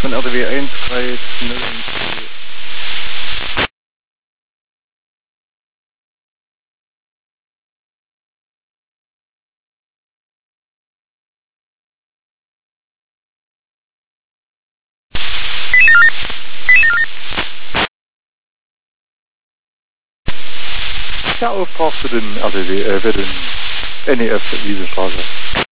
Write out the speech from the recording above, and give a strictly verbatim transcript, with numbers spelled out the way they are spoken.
von R D W eins drei null. Der Auftrag für den R D W, äh, für den N E F Wiesenstraße.